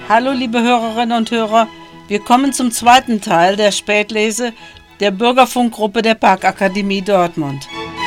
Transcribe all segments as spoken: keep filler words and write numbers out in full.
Hallo liebe Hörerinnen und Hörer, wir kommen zum zweiten Teil der Spätlese der Bürgerfunkgruppe der Parkakademie Dortmund.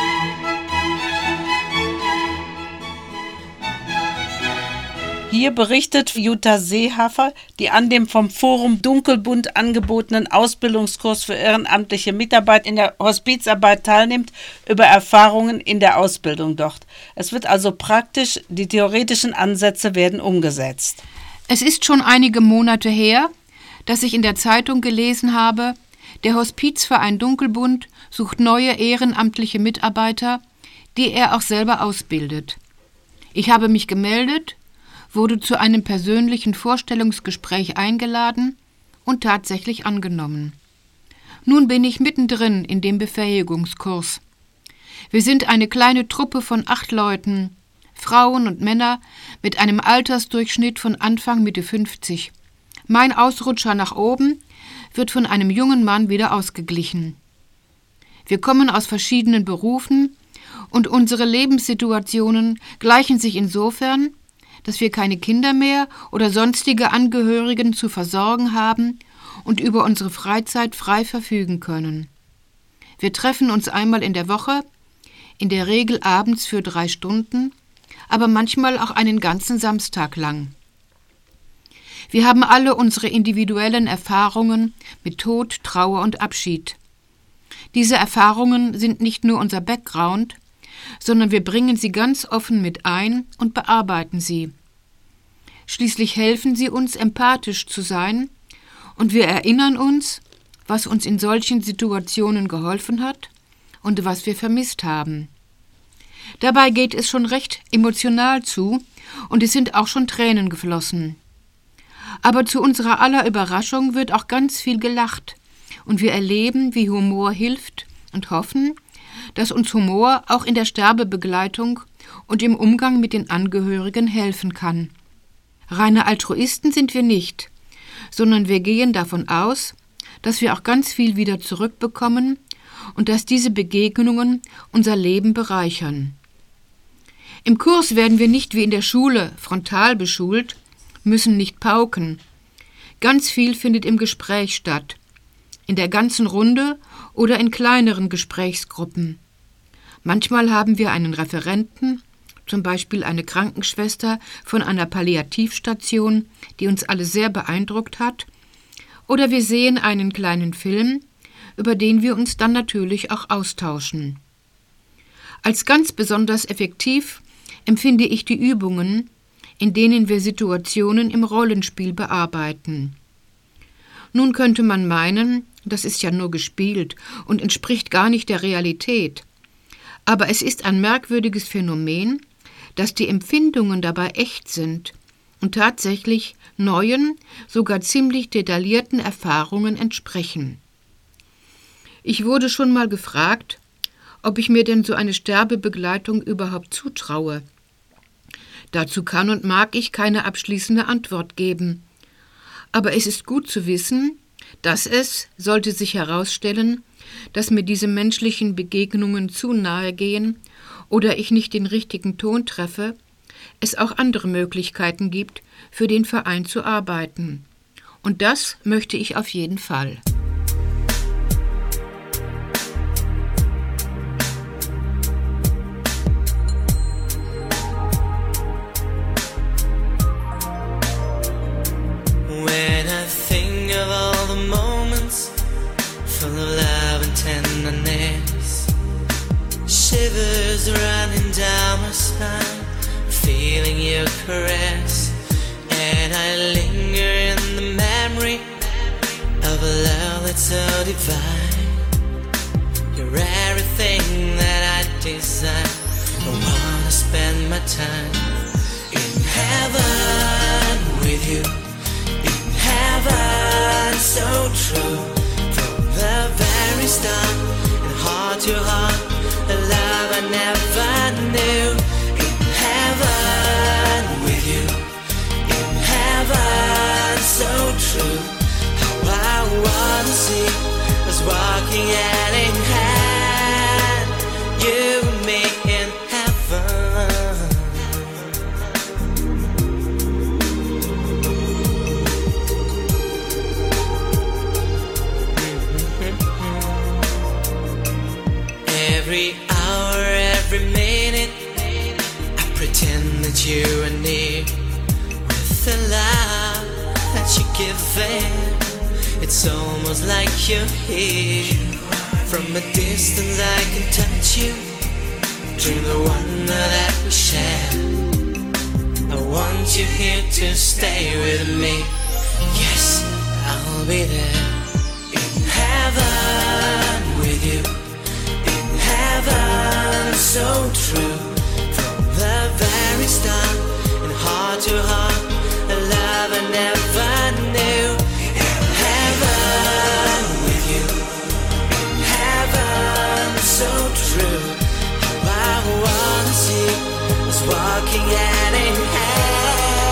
Hier berichtet Jutta Seehafer, die an dem vom Forum Dunkelbund angebotenen Ausbildungskurs für ehrenamtliche Mitarbeit in der Hospizarbeit teilnimmt, über Erfahrungen in der Ausbildung dort. Es wird also praktisch, die theoretischen Ansätze werden umgesetzt. Es ist schon einige Monate her, dass ich in der Zeitung gelesen habe, der Hospizverein Dunkelbund sucht neue ehrenamtliche Mitarbeiter, die er auch selber ausbildet. Ich habe mich gemeldet, wurde zu einem persönlichen Vorstellungsgespräch eingeladen und tatsächlich angenommen. Nun bin ich mittendrin in dem Befähigungskurs. Wir sind eine kleine Truppe von acht Leuten, Frauen und Männer mit einem Altersdurchschnitt von Anfang Mitte fünfzig. Mein Ausrutscher nach oben wird von einem jungen Mann wieder ausgeglichen. Wir kommen aus verschiedenen Berufen und unsere Lebenssituationen gleichen sich insofern, dass wir keine Kinder mehr oder sonstige Angehörigen zu versorgen haben und über unsere Freizeit frei verfügen können. Wir treffen uns einmal in der Woche, in der Regel abends für drei Stunden, aber manchmal auch einen ganzen Samstag lang. Wir haben alle unsere individuellen Erfahrungen mit Tod, Trauer und Abschied. Diese Erfahrungen sind nicht nur unser Background, sondern wir bringen sie ganz offen mit ein und bearbeiten sie. Schließlich helfen sie uns, empathisch zu sein, und wir erinnern uns, was uns in solchen Situationen geholfen hat und was wir vermisst haben. Dabei geht es schon recht emotional zu, und es sind auch schon Tränen geflossen. Aber zu unserer aller Überraschung wird auch ganz viel gelacht, und wir erleben, wie Humor hilft und hoffen, dass uns Humor auch in der Sterbebegleitung und im Umgang mit den Angehörigen helfen kann. Reine Altruisten sind wir nicht, sondern wir gehen davon aus, dass wir auch ganz viel wieder zurückbekommen und dass diese Begegnungen unser Leben bereichern. Im Kurs werden wir nicht wie in der Schule frontal beschult, müssen nicht pauken. Ganz viel findet im Gespräch statt, in der ganzen Runde oder in kleineren Gesprächsgruppen. Manchmal haben wir einen Referenten, zum Beispiel eine Krankenschwester von einer Palliativstation, die uns alle sehr beeindruckt hat, oder wir sehen einen kleinen Film, über den wir uns dann natürlich auch austauschen. Als ganz besonders effektiv empfinde ich die Übungen, in denen wir Situationen im Rollenspiel bearbeiten. Nun könnte man meinen, das ist ja nur gespielt und entspricht gar nicht der Realität. Aber es ist ein merkwürdiges Phänomen, dass die Empfindungen dabei echt sind und tatsächlich neuen, sogar ziemlich detaillierten Erfahrungen entsprechen. Ich wurde schon mal gefragt, ob ich mir denn so eine Sterbebegleitung überhaupt zutraue. Dazu kann und mag ich keine abschließende Antwort geben. Aber es ist gut zu wissen, dass es, sollte sich herausstellen, dass mir diese menschlichen Begegnungen zu nahe gehen oder ich nicht den richtigen Ton treffe, es auch andere Möglichkeiten gibt, für den Verein zu arbeiten. Und das möchte ich auf jeden Fall. When I think of all the moments full of love and tenderness, shivers running down my spine, feeling your caress, and I linger in the memory of a love that's so divine. You're everything that I desire. I wanna spend my time in heaven with you, in heaven so true. From the very start, and heart to heart, a love I never knew. In heaven with you, in heaven so true. How I wanna see us walking hand in hand, you and me in heaven. every hour, every minute, I pretend that you are near. With the love that you're giving, it's almost like you're here. From a distance I can touch you, dream the wonder that we share. I want you here to stay with me. Yes, I'll be there. In heaven with you, in heaven so true. From the very start, and heart to heart, a love I never knew. In heaven with you, in heaven so true. How I wanna see us walking hand in hand.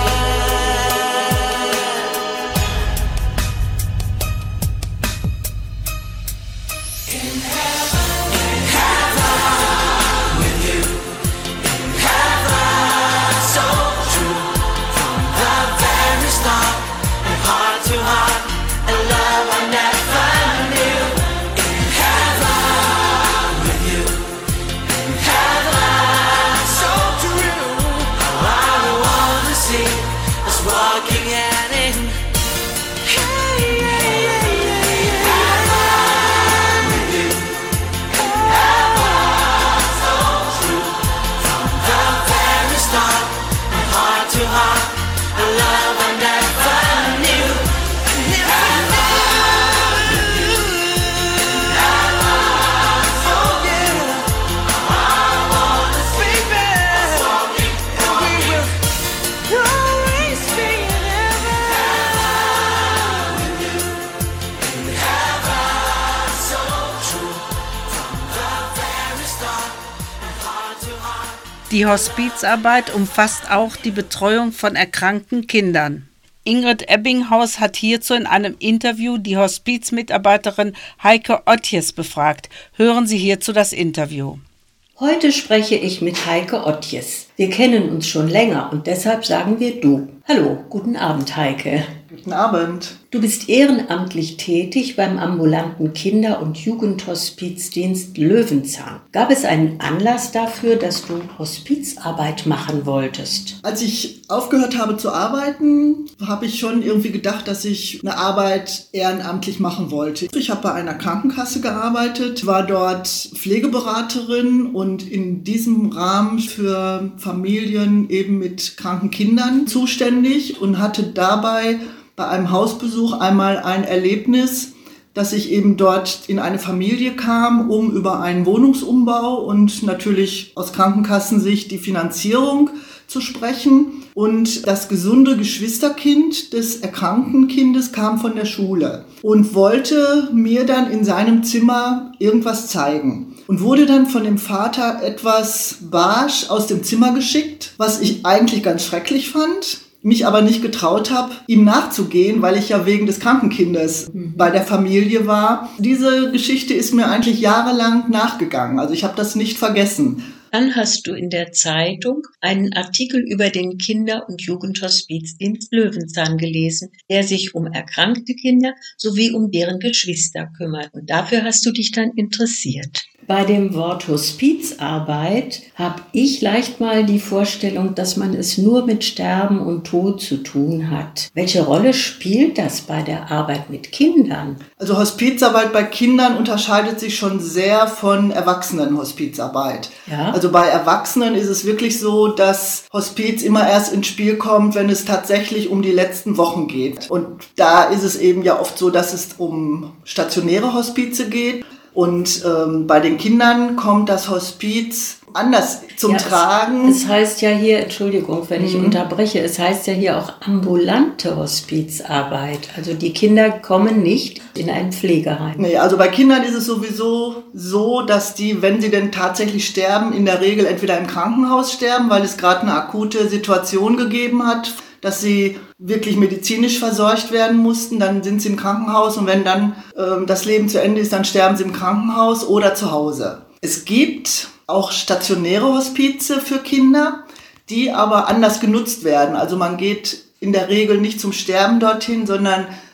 Die Hospizarbeit umfasst auch die Betreuung von erkrankten Kindern. Ingrid Ebbinghaus hat hierzu in einem Interview die Hospizmitarbeiterin Heike Ottjes befragt. Hören Sie hierzu das Interview. Heute spreche ich mit Heike Ottjes. Wir kennen uns schon länger und deshalb sagen wir du. Hallo, guten Abend, Heike. Guten Abend. Du bist ehrenamtlich tätig beim ambulanten Kinder- und Jugendhospizdienst Löwenzahn. Gab es einen Anlass dafür, dass du Hospizarbeit machen wolltest? Als ich aufgehört habe zu arbeiten, habe ich schon irgendwie gedacht, dass ich eine Arbeit ehrenamtlich machen wollte. Ich habe bei einer Krankenkasse gearbeitet, war dort Pflegeberaterin und in diesem Rahmen für Familien eben mit kranken Kindern zuständig und hatte dabei bei einem Hausbesuch einmal ein Erlebnis, dass ich eben dort in eine Familie kam, um über einen Wohnungsumbau und natürlich aus Krankenkassensicht die Finanzierung zu sprechen. Und das gesunde Geschwisterkind des erkrankten Kindes kam von der Schule und wollte mir dann in seinem Zimmer irgendwas zeigen. Und wurde dann von dem Vater etwas barsch aus dem Zimmer geschickt, was ich eigentlich ganz schrecklich fand, mich aber nicht getraut habe, ihm nachzugehen, weil ich ja wegen des Krankenkindes mhm. bei der Familie war. Diese Geschichte ist mir eigentlich jahrelang nachgegangen, also ich habe das nicht vergessen. Dann hast du in der Zeitung einen Artikel über den Kinder- und Jugendhospizdienst Löwenzahn gelesen, der sich um erkrankte Kinder sowie um deren Geschwister kümmert. Und dafür hast du dich dann interessiert. Bei dem Wort Hospizarbeit habe ich leicht mal die Vorstellung, dass man es nur mit Sterben und Tod zu tun hat. Welche Rolle spielt das bei der Arbeit mit Kindern? Also Hospizarbeit bei Kindern unterscheidet sich schon sehr von Erwachsenenhospizarbeit. Ja? Also bei Erwachsenen ist es wirklich so, dass Hospiz immer erst ins Spiel kommt, wenn es tatsächlich um die letzten Wochen geht. Und da ist es eben ja oft so, dass es um stationäre Hospize geht. Und ähm, bei den Kindern kommt das Hospiz anders zum ja, Tragen. Es, es heißt ja hier, Entschuldigung, wenn ich mhm. unterbreche, es heißt ja hier auch ambulante Hospizarbeit. Also die Kinder kommen nicht in ein Pflegeheim. Nee, also bei Kindern ist es sowieso so, dass die, wenn sie denn tatsächlich sterben, in der Regel entweder im Krankenhaus sterben, weil es gerade eine akute Situation gegeben hat, dass sie wirklich medizinisch versorgt werden mussten, dann sind sie im Krankenhaus und wenn dann ähm, das Leben zu Ende ist, dann sterben sie im Krankenhaus oder zu Hause. Es gibt auch stationäre Hospize für Kinder, die aber anders genutzt werden. Also man geht in der Regel nicht zum Sterben dorthin, sondern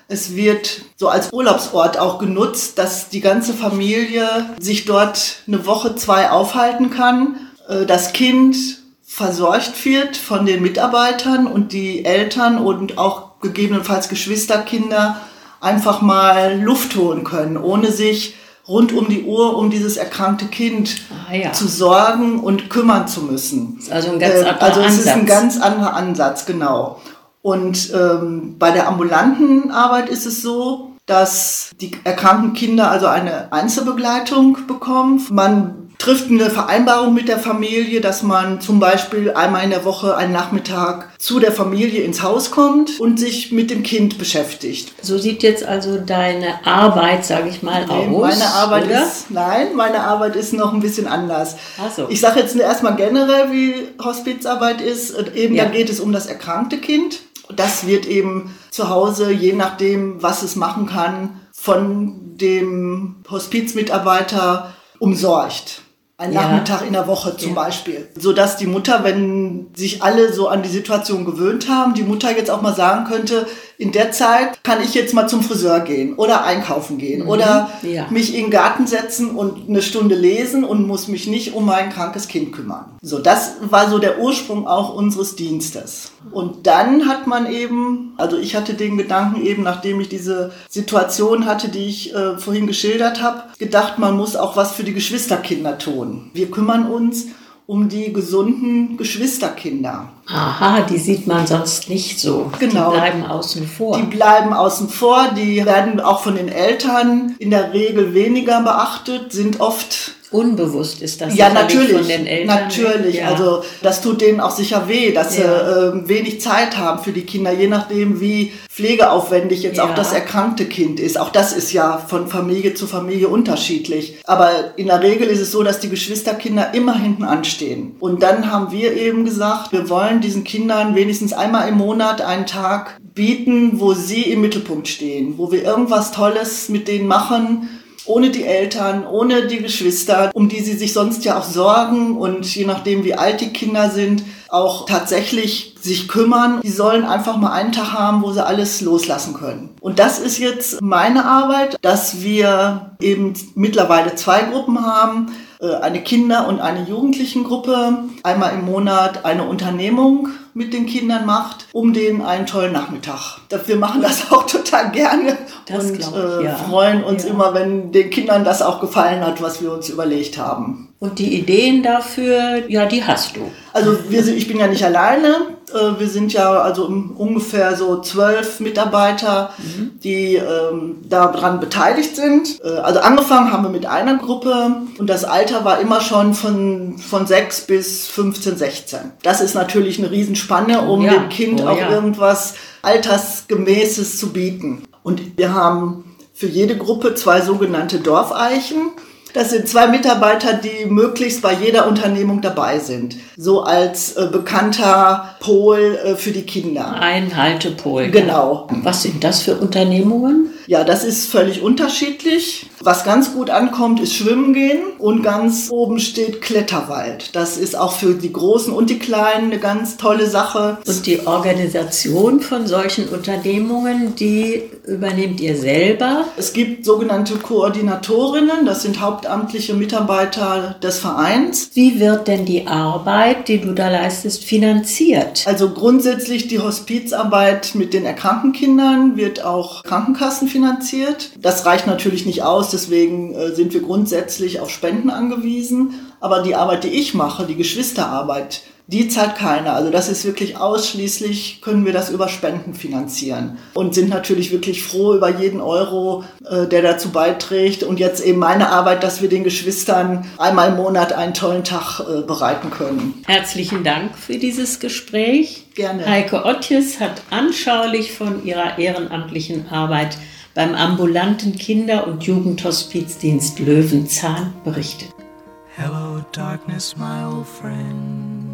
Es wird so als Urlaubsort auch genutzt, dass die ganze Familie sich dort eine Woche, zwei aufhalten kann. Das Kind versorgt wird von den Mitarbeitern und die Eltern und auch gegebenenfalls Geschwisterkinder einfach mal Luft holen können, ohne sich rund um die Uhr um dieses erkrankte Kind ah, ja. zu sorgen und kümmern zu müssen. Das ist also ein ganz anderer Also es Ansatz. ist ein ganz anderer Ansatz, genau. Und ähm, bei der ambulanten Arbeit ist es so, dass die erkrankten Kinder also eine Einzelbegleitung bekommen. Man trifft eine Vereinbarung mit der Familie, dass man zum Beispiel einmal in der Woche einen Nachmittag zu der Familie ins Haus kommt und sich mit dem Kind beschäftigt. So sieht jetzt also deine Arbeit, sage ich mal, Nee, aus, meine Arbeit oder? ist, nein, meine Arbeit ist noch ein bisschen anders. Ach so. Ich sage jetzt erstmal generell, wie Hospizarbeit ist. Eben Ja. da geht es um das erkrankte Kind. Das wird eben zu Hause, je nachdem, was es machen kann, von dem Hospizmitarbeiter umsorgt. Ein Ja. Nachmittag in der Woche zum Ja. Beispiel. Sodass die Mutter, wenn sich alle so an die Situation gewöhnt haben, die Mutter jetzt auch mal sagen könnte, in der Zeit kann ich jetzt mal zum Friseur gehen oder einkaufen gehen Mhm. oder Ja. mich in den Garten setzen und eine Stunde lesen und muss mich nicht um mein krankes Kind kümmern. So, das war so der Ursprung auch unseres Dienstes. Und dann hat man eben, also ich hatte den Gedanken eben, nachdem ich diese Situation hatte, die ich äh, vorhin geschildert habe, gedacht, man muss auch was für die Geschwisterkinder tun. Wir kümmern uns um die gesunden Geschwisterkinder. Aha, die sieht man sonst nicht so. Genau. Die bleiben außen vor. Die bleiben außen vor, die werden auch von den Eltern in der Regel weniger beachtet, sind oft... Unbewusst ist das Ja, sicherlich natürlich, von den Eltern. natürlich. Ja. Also das tut denen auch sicher weh, dass Ja. sie äh, wenig Zeit haben für die Kinder, je nachdem, wie pflegeaufwendig jetzt Ja. auch das erkrankte Kind ist. Auch das ist ja von Familie zu Familie unterschiedlich. Aber in der Regel ist es so, dass die Geschwisterkinder immer hinten anstehen. Und dann haben wir eben gesagt, wir wollen diesen Kindern wenigstens einmal im Monat einen Tag bieten, wo sie im Mittelpunkt stehen, wo wir irgendwas Tolles mit denen machen, ohne die Eltern, ohne die Geschwister, um die sie sich sonst ja auch sorgen und je nachdem, wie alt die Kinder sind, auch tatsächlich sich kümmern. Die sollen einfach mal einen Tag haben, wo sie alles loslassen können. Und das ist jetzt meine Arbeit, dass wir eben mittlerweile zwei Gruppen haben, eine Kinder- und eine Jugendlichengruppe, einmal im Monat eine Unternehmung mit den Kindern macht, um denen einen tollen Nachmittag. Wir machen das auch total gerne Das und glaub ich, äh, ja. freuen uns Ja. immer, wenn den Kindern das auch gefallen hat, was wir uns überlegt haben. Und die Ideen dafür, ja, die hast du. Also wir sind, ich bin ja nicht alleine. Äh, Wir sind ja also um- ungefähr so zwölf Mitarbeiter, die ähm, daran beteiligt sind. Äh, Also angefangen haben wir mit einer Gruppe und das Alter war immer schon von, von sechs bis fünfzehn, sechzehn. Das ist natürlich eine Riesenspanne, um Ja. dem Kind Oh auch ja. irgendwas Altersgemäßes zu bieten. Und wir haben für jede Gruppe zwei sogenannte Dorfeichen. Das sind zwei Mitarbeiter, die möglichst bei jeder Unternehmung dabei sind. So als äh, bekannter Pol äh, für die Kinder. Ein Haltepol. Genau. Was sind das für Unternehmungen? Ja, das ist völlig unterschiedlich. Was ganz gut ankommt, ist Schwimmen gehen. Und ganz oben steht Kletterwald. Das ist auch für die Großen und die Kleinen eine ganz tolle Sache. Und die Organisation von solchen Unternehmungen, die übernehmt ihr selber? Es gibt sogenannte Koordinatorinnen, das sind hauptamtliche Mitarbeiter des Vereins. Wie wird denn die Arbeit, die du da leistest, finanziert? Also grundsätzlich die Hospizarbeit mit den erkrankten Kindern wird auch Krankenkassen finanziert. Das reicht natürlich nicht aus, deswegen äh, sind wir grundsätzlich auf Spenden angewiesen. Aber die Arbeit, die ich mache, die Geschwisterarbeit, die zahlt keiner. Also das ist wirklich ausschließlich, können wir das über Spenden finanzieren. Und sind natürlich wirklich froh über jeden Euro, äh, der dazu beiträgt. Und jetzt eben meine Arbeit, dass wir den Geschwistern einmal im Monat einen tollen Tag äh, bereiten können. Herzlichen Dank für dieses Gespräch. Gerne. Heike Ottjes hat anschaulich von ihrer ehrenamtlichen Arbeit beim ambulanten Kinder- und Jugendhospizdienst Löwenzahn berichtet. Hello, darkness, my old friend.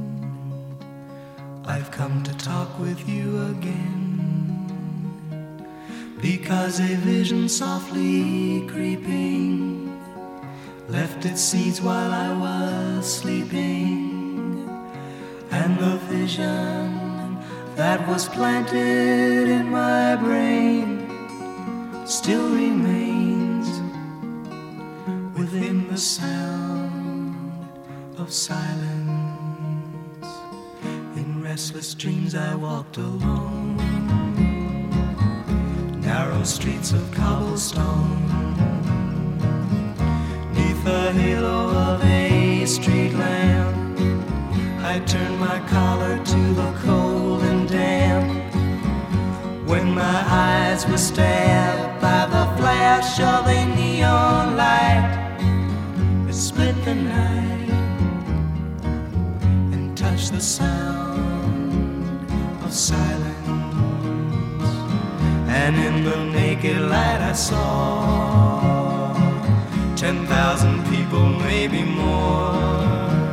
I've come to talk with you again. Because a vision softly creeping left its seeds while I was sleeping. And the vision that was planted in my brain still remains within the sound of silence. In restless dreams I walked alone, narrow streets of cobblestone, neath the halo of a street lamp. I turned my collar to the cold and damp, when my eyes were stabbed by the flash of a neon light that split the night and touched the sound of silence. And in the naked light I saw ten thousand people, maybe more,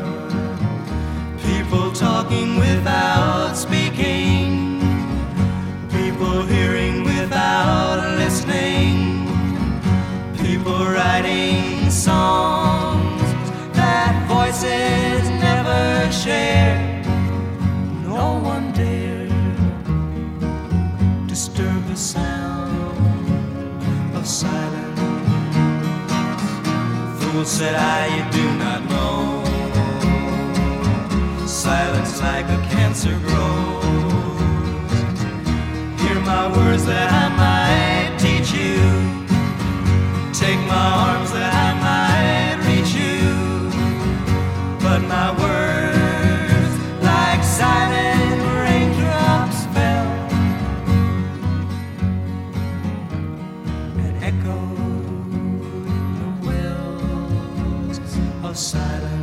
people talking without speaking, people hearing without listening, people writing songs that voices never shared. No one dared disturb the sound of silence. Fool, said I, you do not know, silence like a cancer grows. Hear my words that I might teach you, take my arms that I might reach you, but my words like silent raindrops fell and echoed the wells of silence.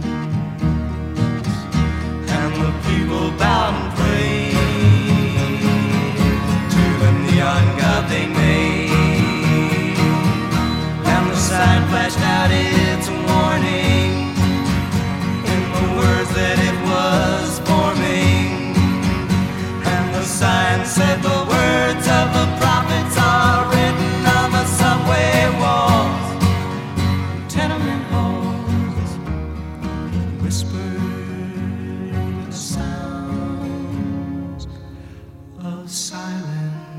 And the people bowed and prayed to the neon god they made, and the sign flashed out its warning in the words that it was forming. And the sign said the words of the prophets are written on the subway walls, tenement halls, whispered sounds of silence.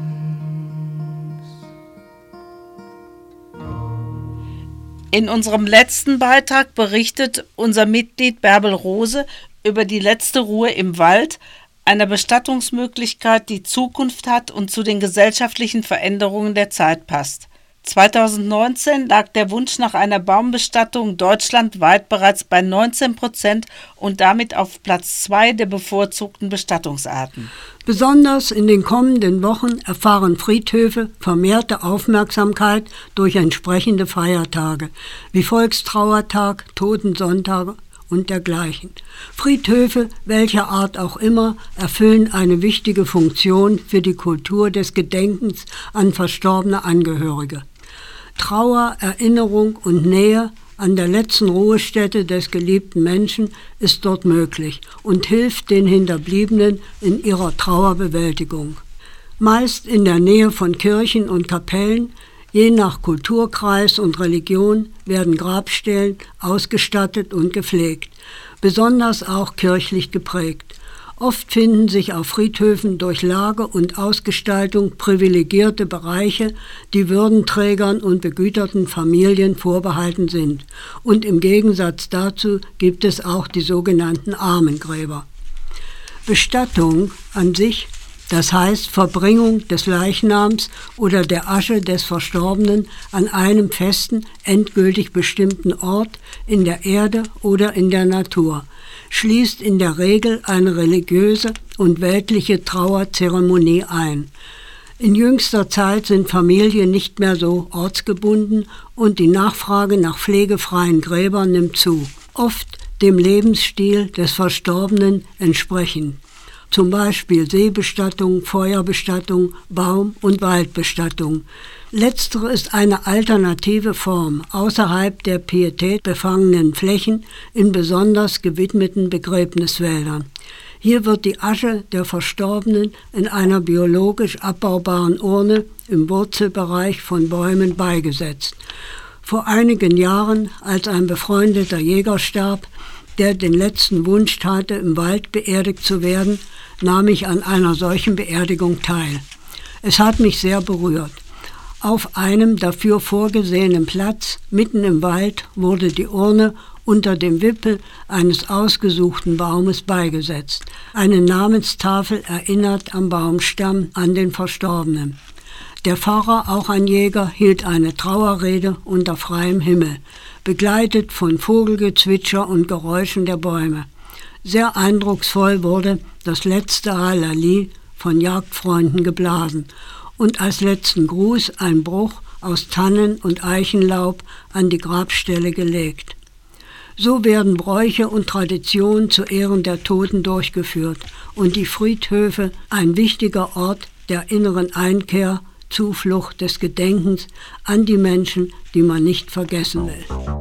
In unserem letzten Beitrag berichtet unser Mitglied Bärbel Rose über die letzte Ruhe im Wald, einer Bestattungsmöglichkeit, die Zukunft hat und zu den gesellschaftlichen Veränderungen der Zeit passt. zweitausendneunzehn lag der Wunsch nach einer Baumbestattung deutschlandweit bereits bei neunzehn Prozent und damit auf Platz zwei der bevorzugten Bestattungsarten. Besonders in den kommenden Wochen erfahren Friedhöfe vermehrte Aufmerksamkeit durch entsprechende Feiertage wie Volkstrauertag, Totensonntage und dergleichen. Friedhöfe, welcher Art auch immer, erfüllen eine wichtige Funktion für die Kultur des Gedenkens an verstorbene Angehörige. Trauer, Erinnerung und Nähe an der letzten Ruhestätte des geliebten Menschen ist dort möglich und hilft den Hinterbliebenen in ihrer Trauerbewältigung. Meist in der Nähe von Kirchen und Kapellen, je nach Kulturkreis und Religion, werden Grabstellen ausgestattet und gepflegt, besonders auch kirchlich geprägt. Oft finden sich auf Friedhöfen durch Lage und Ausgestaltung privilegierte Bereiche, die Würdenträgern und begüterten Familien vorbehalten sind. Und im Gegensatz dazu gibt es auch die sogenannten Armengräber. Bestattung an sich, das heißt Verbringung des Leichnams oder der Asche des Verstorbenen an einem festen, endgültig bestimmten Ort in der Erde oder in der Natur, schließt in der Regel eine religiöse und weltliche Trauerzeremonie ein. In jüngster Zeit sind Familien nicht mehr so ortsgebunden und die Nachfrage nach pflegefreien Gräbern nimmt zu, oft dem Lebensstil des Verstorbenen entsprechend. Zum Beispiel Seebestattung, Feuerbestattung, Baum- und Waldbestattung. Letztere ist eine alternative Form außerhalb der pietätbefangenen Flächen in besonders gewidmeten Begräbniswäldern. Hier wird die Asche der Verstorbenen in einer biologisch abbaubaren Urne im Wurzelbereich von Bäumen beigesetzt. Vor einigen Jahren, als ein befreundeter Jäger starb, der den letzten Wunsch hatte, im Wald beerdigt zu werden, nahm ich an einer solchen Beerdigung teil. Es hat mich sehr berührt. Auf einem dafür vorgesehenen Platz mitten im Wald wurde die Urne unter dem Wipfel eines ausgesuchten Baumes beigesetzt. Eine Namenstafel erinnert am Baumstamm an den Verstorbenen. Der Pfarrer, auch ein Jäger, hielt eine Trauerrede unter freiem Himmel, begleitet von Vogelgezwitscher und Geräuschen der Bäume. Sehr eindrucksvoll wurde das letzte Halali von Jagdfreunden geblasen und als letzten Gruß ein Bruch aus Tannen- und Eichenlaub an die Grabstelle gelegt. So werden Bräuche und Traditionen zu Ehren der Toten durchgeführt und die Friedhöfe ein wichtiger Ort der inneren Einkehr, Zuflucht des Gedenkens an die Menschen, die man nicht vergessen will.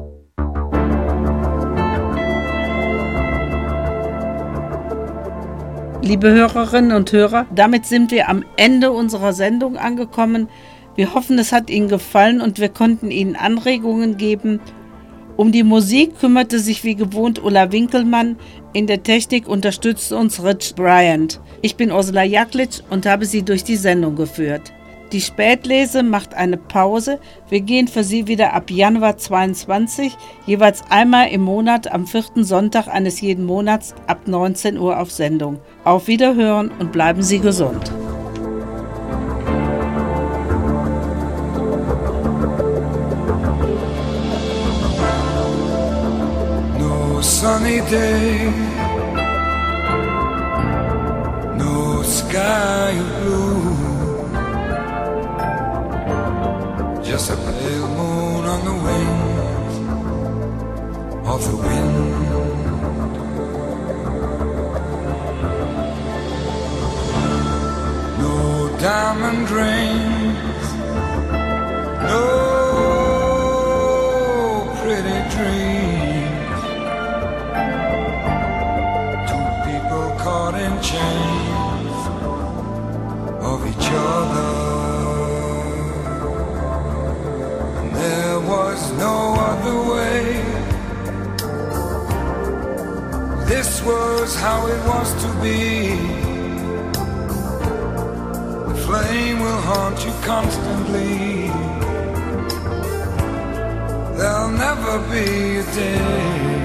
Liebe Hörerinnen und Hörer, damit sind wir am Ende unserer Sendung angekommen. Wir hoffen, es hat Ihnen gefallen und wir konnten Ihnen Anregungen geben. Um die Musik kümmerte sich wie gewohnt Ulla Winkelmann. In der Technik unterstützte uns Rich Bryant. Ich bin Ursula Jaklic und habe Sie durch die Sendung geführt. Die Spätlese macht eine Pause. Wir gehen für Sie wieder ab Januar zweiundzwanzig, jeweils einmal im Monat am vierten Sonntag eines jeden Monats ab neunzehn Uhr auf Sendung. Auf Wiederhören und bleiben Sie gesund. No sunny day, no sky of blue, just a pale moon on the wings of the wind. No diamond rings, no pretty dreams. Two people caught in chains of each other. There was no other way. This was how it was to be. The flame will haunt you constantly. There'll never be a day.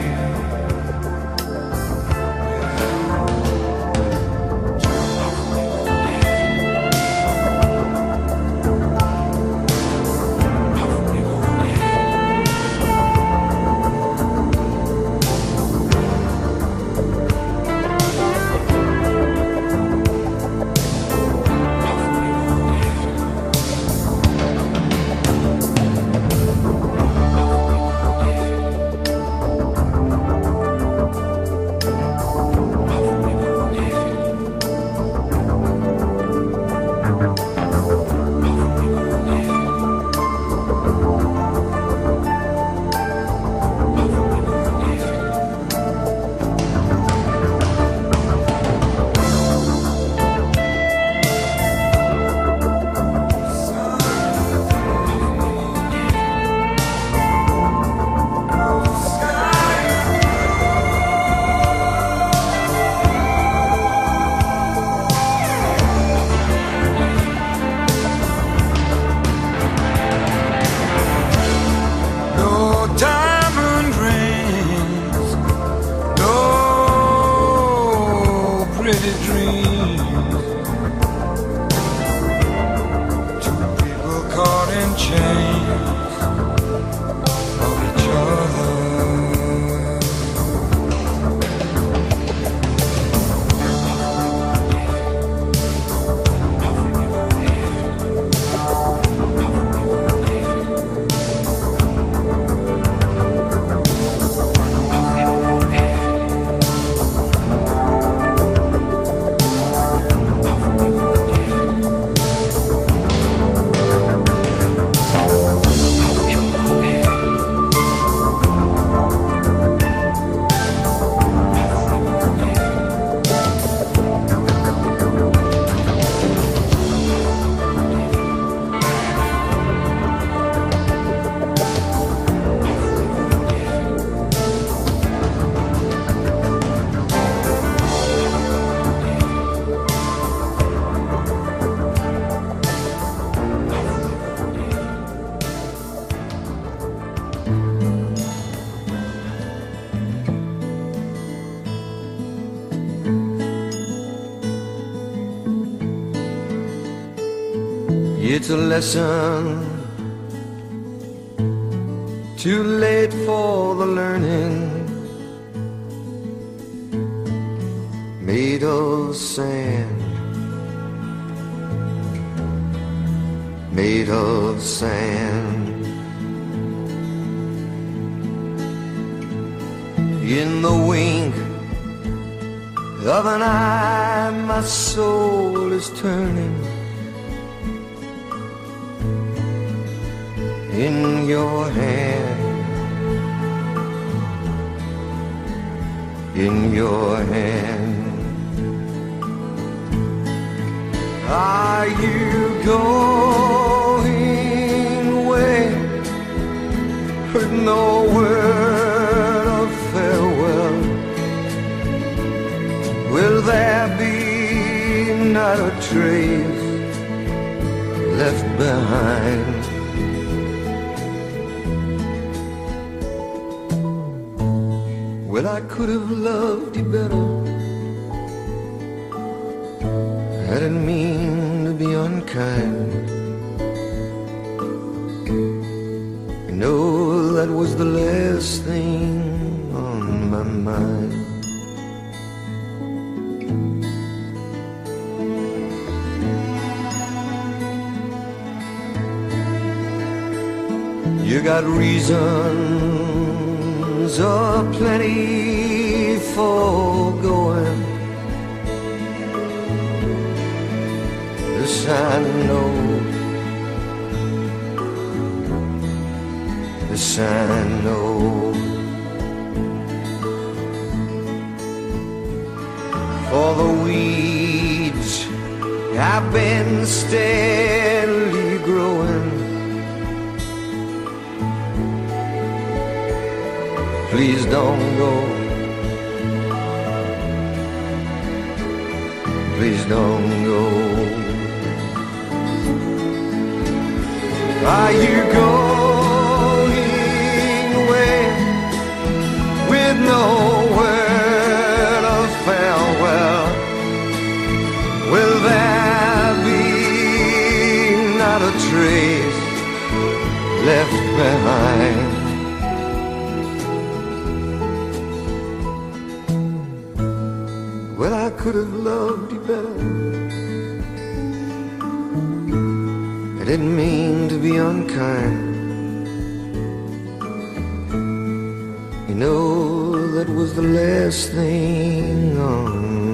It's a lesson too late for the learning, made of sand, made of sand. In the wink of an eye, my soul is turning. In your hand, in your hand. Are you going away? Heard no word of farewell. Will there be not a trace left behind? Well, I could have loved you better. I didn't mean to be unkind. You know that was the last thing on my mind. You got reasons aplenty for going. This I know, this I know. For the weeds have been steadily growing. Please don't go. Please don't go. Are you going away with no word of farewell? Will there be not a trace left behind? Well, I could have loved you better. I didn't mean to be unkind. You know that was the last thing on